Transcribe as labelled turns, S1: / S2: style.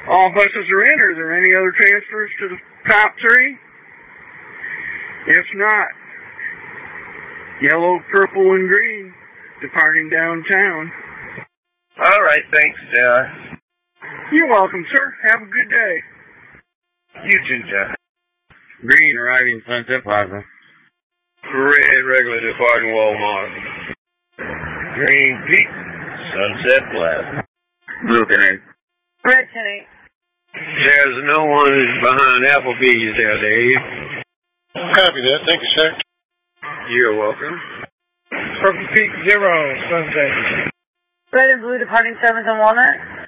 S1: All buses are in. Are there any other transfers to the top three? If not, yellow, purple, and green departing downtown.
S2: All right, thanks, Jar.
S1: You're welcome, sir. Have a good day.
S2: You too, Jar.
S3: Green arriving Sunset Plaza.
S2: Red regular departing Walmart. Green Peak, Sunset Plaza.
S3: Blue Connect.
S4: Red Connect.
S2: There's no one behind Applebee's there, Dave.
S5: Copy that. Thank you, sir.
S2: You're welcome.
S1: Purple Peak 0, Sunset.
S4: Red and blue departing 7th and Walnut.